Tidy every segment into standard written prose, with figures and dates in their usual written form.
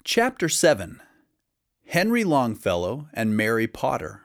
Chapter 7. Henry Longfellow and Mary Potter.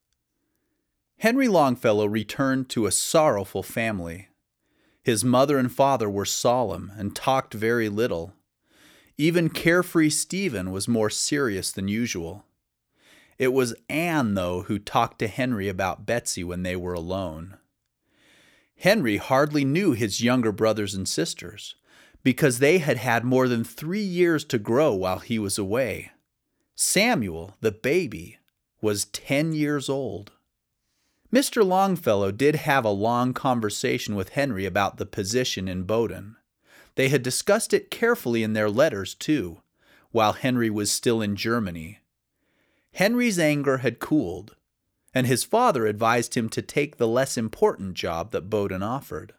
Henry Longfellow returned to a sorrowful family. His mother and father were solemn and talked very little. Even carefree Stephen was more serious than usual. It was Anne, though, who talked to Henry about Betsy when they were alone. Henry hardly knew his younger brothers and sisters, because they had had more than 3 years to grow while he was away. Samuel, the baby, was 10 years old. Mr. Longfellow did have a long conversation with Henry about the position in Bowdoin. They had discussed it carefully in their letters, too, while Henry was still in Germany. Henry's anger had cooled, and his father advised him to take the less important job that Bowdoin offered.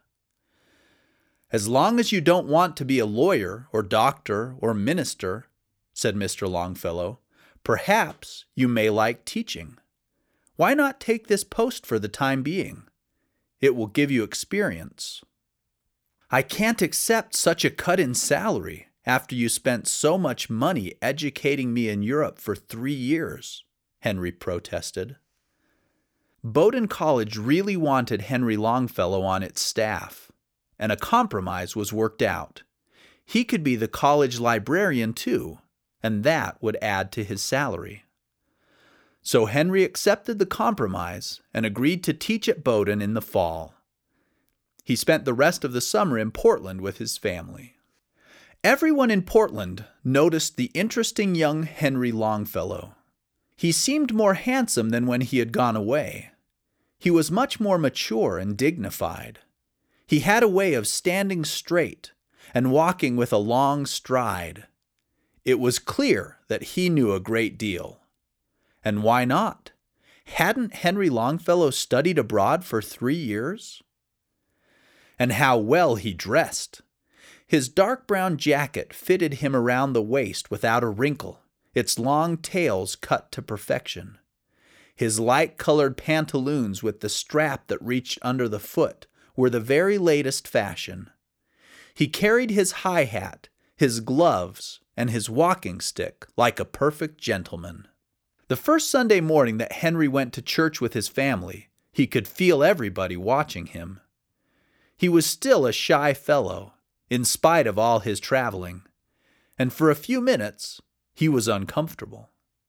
"As long as you don't want to be a lawyer or doctor or minister," said Mr. Longfellow, "perhaps you may like teaching. Why not take this post for the time being? It will give you experience." "I can't accept such a cut in salary after you spent so much money educating me in Europe for 3 years," Henry protested. Bowdoin College really wanted Henry Longfellow on its staff, and a compromise was worked out. He could be the college librarian too, and that would add to his salary. So Henry accepted the compromise and agreed to teach at Bowdoin in the fall. He spent the rest of the summer in Portland with his family. Everyone in Portland noticed the interesting young Henry Longfellow. He seemed more handsome than when he had gone away. He was much more mature and dignified. He had a way of standing straight and walking with a long stride. It was clear that he knew a great deal. And why not? Hadn't Henry Longfellow studied abroad for 3 years? And how well he dressed! His dark brown jacket fitted him around the waist without a wrinkle, its long tails cut to perfection. His light-colored pantaloons with the strap that reached under the foot were the very latest fashion. He carried his high hat, his gloves, and his walking stick like a perfect gentleman. The first Sunday morning that Henry went to church with his family, he could feel everybody watching him. He was still a shy fellow, in spite of all his traveling, and for a few minutes he was uncomfortable.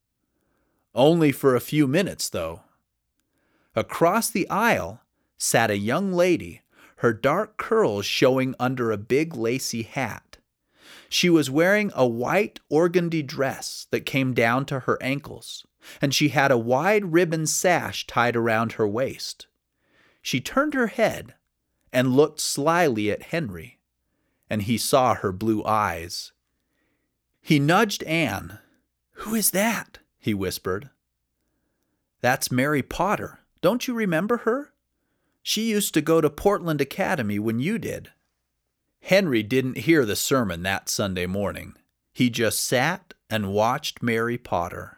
Only for a few minutes, though. Across the aisle sat a young lady, her dark curls showing under a big lacy hat. She was wearing a white organdy dress that came down to her ankles, and she had a wide ribbon sash tied around her waist. She turned her head and looked slyly at Henry, and he saw her blue eyes. He nudged Anne. "Who is that?" he whispered. "That's Mary Potter. Don't you remember her? She used to go to Portland Academy when you did." Henry didn't hear the sermon that Sunday morning. He just sat and watched Mary Potter.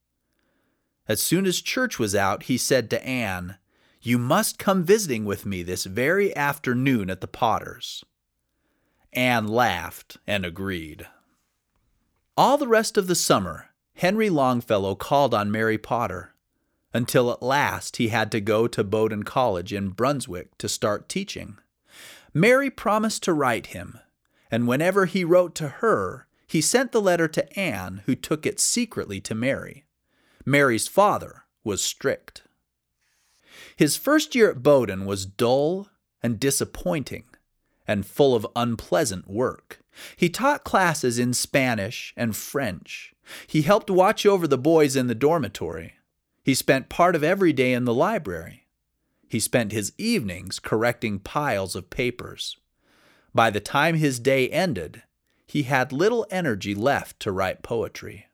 As soon as church was out, he said to Anne, "You must come visiting with me this very afternoon at the Potters." Anne laughed and agreed. All the rest of the summer, Henry Longfellow called on Mary Potter, until at last he had to go to Bowdoin College in Brunswick to start teaching. Mary promised to write him, and whenever he wrote to her, he sent the letter to Anne, who took it secretly to Mary. Mary's father was strict. His first year at Bowdoin was dull and disappointing, and full of unpleasant work. He taught classes in Spanish and French. He helped watch over the boys in the dormitory. He spent part of every day in the library. He spent his evenings correcting piles of papers. By the time his day ended, he had little energy left to write poetry.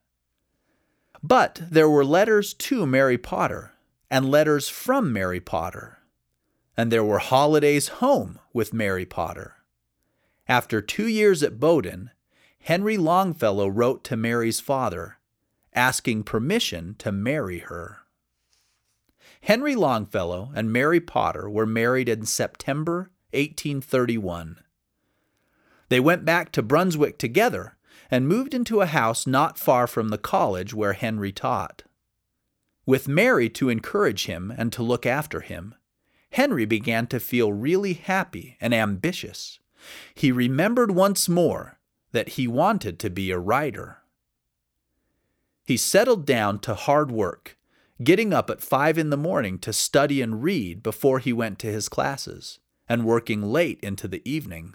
But there were letters to Mary Potter, and letters from Mary Potter. And there were holidays home with Mary Potter. After 2 years at Bowdoin, Henry Longfellow wrote to Mary's father, asking permission to marry her. Henry Longfellow and Mary Potter were married in September 1831. They went back to Brunswick together and moved into a house not far from the college where Henry taught. With Mary to encourage him and to look after him, Henry began to feel really happy and ambitious. He remembered once more that he wanted to be a writer. He settled down to hard work, getting up at 5 in the morning to study and read before he went to his classes, and working late into the evening.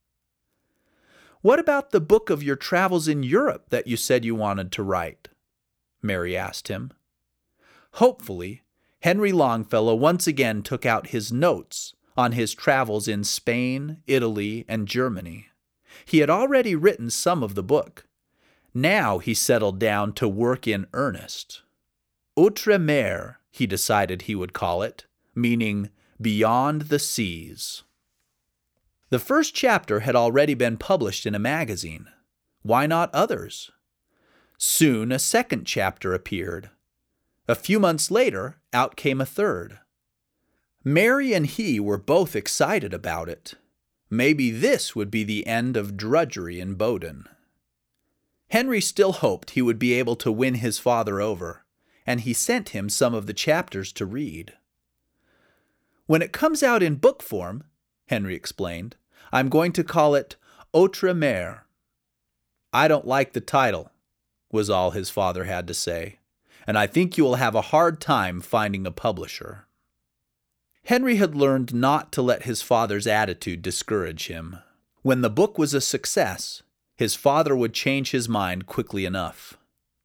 "What about the book of your travels in Europe that you said you wanted to write?" Mary asked him. Hopefully, Henry Longfellow once again took out his notes on his travels in Spain, Italy, and Germany. He had already written some of the book. Now he settled down to work in earnest. Outre-mer, he decided he would call it, meaning beyond the seas. The first chapter had already been published in a magazine. Why not others? Soon a second chapter appeared. A few months later, out came a third. Mary and he were both excited about it. Maybe this would be the end of drudgery in Bowdoin. Henry still hoped he would be able to win his father over, and he sent him some of the chapters to read. "When it comes out in book form," Henry explained, "I'm going to call it Outre-mer." "I don't like the title," was all his father had to say, "and I think you will have a hard time finding a publisher." Henry had learned not to let his father's attitude discourage him. When the book was a success, his father would change his mind quickly enough.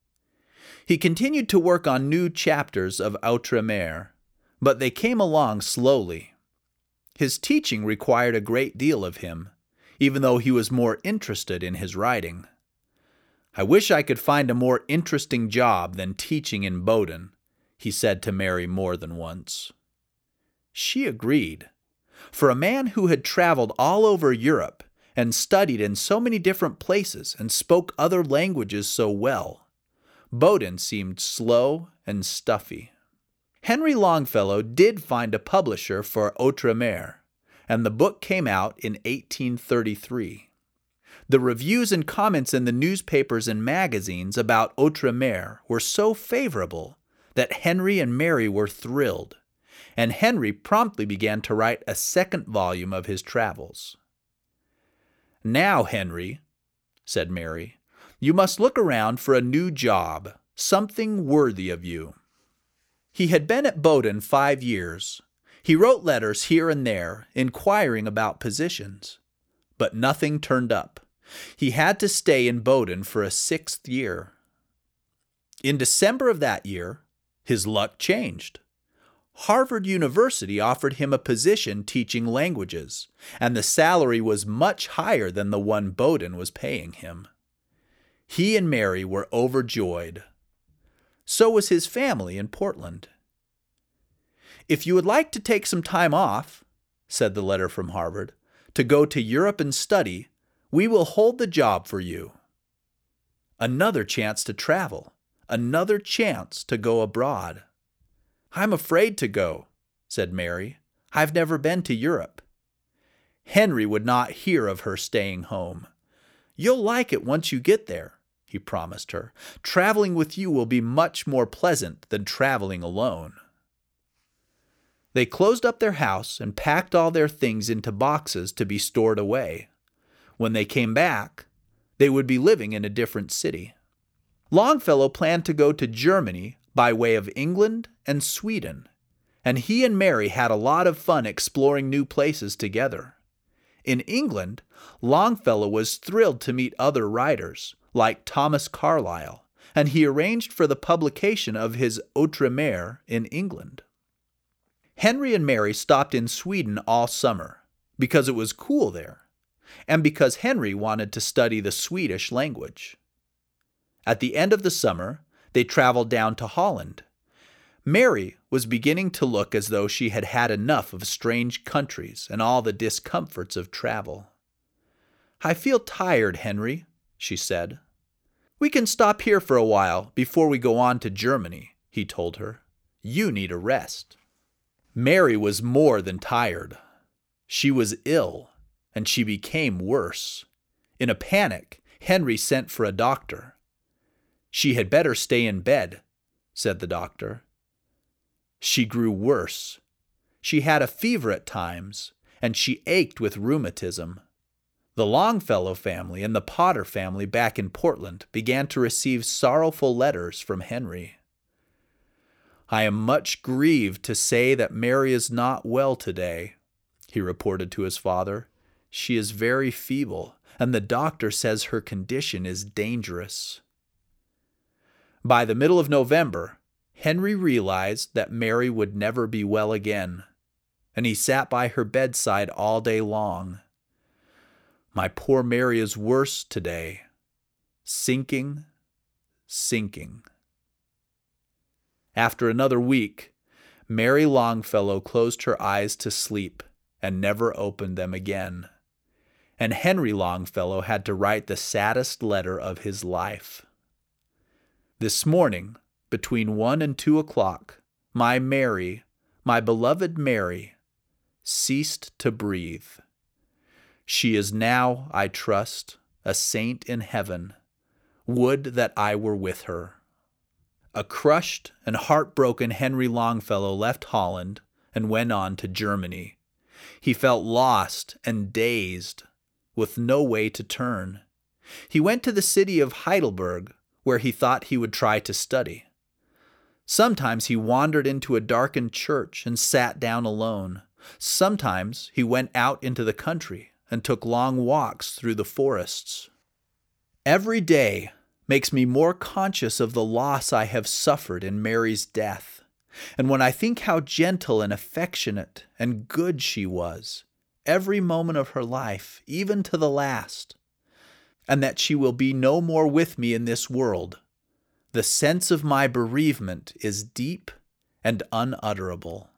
He continued to work on new chapters of Outre-mer, but they came along slowly. His teaching required a great deal of him, even though he was more interested in his writing. "I wish I could find a more interesting job than teaching in Bowdoin," he said to Mary more than once. She agreed. For a man who had traveled all over Europe and studied in so many different places and spoke other languages so well, Bowdoin seemed slow and stuffy. Henry Longfellow did find a publisher for Outre-mer, and the book came out in 1833. The reviews and comments in the newspapers and magazines about Outre-mer were so favorable that Henry and Mary were thrilled, and Henry promptly began to write a second volume of his travels. "Now, Henry," said Mary, "you must look around for a new job, something worthy of you." He had been at Bowdoin 5 years. He wrote letters here and there, inquiring about positions, but nothing turned up. He had to stay in Bowdoin for a 6th year. In December of that year, his luck changed. Harvard University offered him a position teaching languages, and the salary was much higher than the one Bowdoin was paying him. He and Mary were overjoyed. So was his family in Portland. "If you would like to take some time off," said the letter from Harvard, "to go to Europe and study, we will hold the job for you." Another chance to travel, another chance to go abroad. "I'm afraid to go," said Mary. "I've never been to Europe." Henry would not hear of her staying home. "You'll like it once you get there," he promised her. "Traveling with you will be much more pleasant than traveling alone." They closed up their house and packed all their things into boxes to be stored away. When they came back, they would be living in a different city. Longfellow planned to go to Germany by way of England and Sweden, and he and Mary had a lot of fun exploring new places together. In England, Longfellow was thrilled to meet other writers, like Thomas Carlyle, and he arranged for the publication of his Outre-mer in England. Henry and Mary stopped in Sweden all summer, because it was cool there, and because Henry wanted to study the Swedish language. At the end of the summer, they traveled down to Holland. Mary was beginning to look as though she had had enough of strange countries and all the discomforts of travel. "I feel tired, Henry," she said. "We can stop here for a while before we go on to Germany," he told her. "You need a rest." Mary was more than tired. She was ill, and she became worse. In a panic, Henry sent for a doctor. "She had better stay in bed," said the doctor. She grew worse. She had a fever at times, and she ached with rheumatism. The Longfellow family and the Potter family back in Portland began to receive sorrowful letters from Henry. "I am much grieved to say that Mary is not well today," he reported to his father. "She is very feeble, and the doctor says her condition is dangerous." By the middle of November, Henry realized that Mary would never be well again, and he sat by her bedside all day long. "My poor Mary is worse today, sinking, sinking." After another week, Mary Longfellow closed her eyes to sleep and never opened them again, and Henry Longfellow had to write the saddest letter of his life. "This morning, between 1 and 2 o'clock, my Mary, my beloved Mary, ceased to breathe. She is now, I trust, a saint in heaven. Would that I were with her." A crushed and heartbroken Henry Longfellow left Holland and went on to Germany. He felt lost and dazed, with no way to turn. He went to the city of Heidelberg, where he thought he would try to study. Sometimes he wandered into a darkened church and sat down alone. Sometimes he went out into the country and took long walks through the forests. "Every day makes me more conscious of the loss I have suffered in Mary's death. And when I think how gentle and affectionate and good she was, every moment of her life, even to the last, and that she will be no more with me in this world, the sense of my bereavement is deep and unutterable."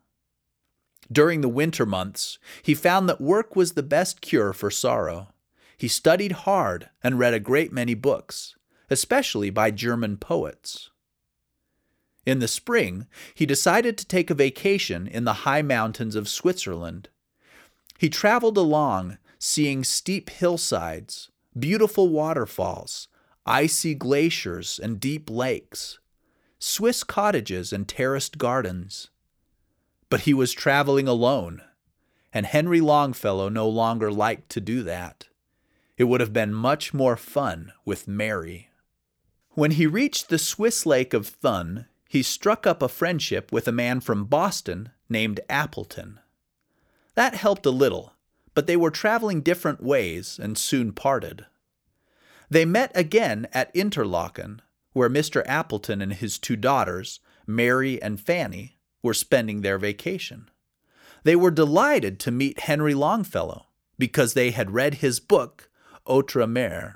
During the winter months, he found that work was the best cure for sorrow. He studied hard and read a great many books, especially by German poets. In the spring, he decided to take a vacation in the high mountains of Switzerland. He traveled along, seeing steep hillsides, beautiful waterfalls, icy glaciers and deep lakes, Swiss cottages and terraced gardens. But he was traveling alone, and Henry Longfellow no longer liked to do that. It would have been much more fun with Mary. When he reached the Swiss lake of Thun, he struck up a friendship with a man from Boston named Appleton. That helped a little, but they were traveling different ways and soon parted. They met again at Interlaken, where Mr. Appleton and his 2 daughters, Mary and Fanny, were spending their vacation. They were delighted to meet Henry Longfellow because they had read his book, Outremer.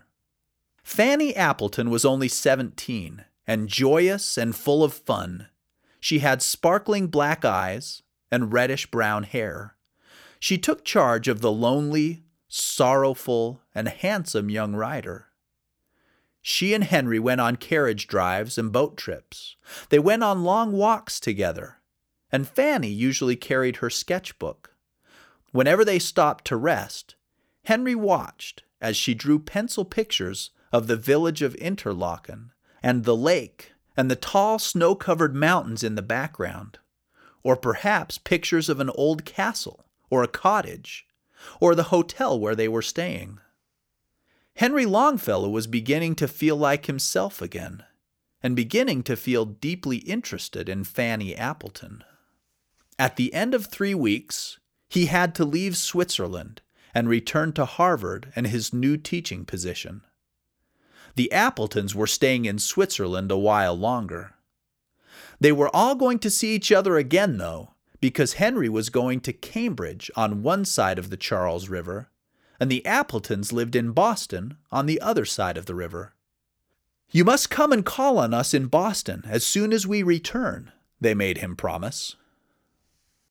Fanny Appleton was only 17 and joyous and full of fun. She had sparkling black eyes and reddish-brown hair. She took charge of the lonely, sorrowful, and handsome young writer. She and Henry went on carriage drives and boat trips. They went on long walks together, and Fanny usually carried her sketchbook. Whenever they stopped to rest, Henry watched as she drew pencil pictures of the village of Interlaken and the lake and the tall snow-covered mountains in the background, or perhaps pictures of an old castle or a cottage or the hotel where they were staying. Henry Longfellow was beginning to feel like himself again, and beginning to feel deeply interested in Fanny Appleton. At the end of 3 weeks, he had to leave Switzerland and return to Harvard and his new teaching position. The Appletons were staying in Switzerland a while longer. They were all going to see each other again, though, because Henry was going to Cambridge on one side of the Charles River, and the Appletons lived in Boston on the other side of the river. "You must come and call on us in Boston as soon as we return," they made him promise.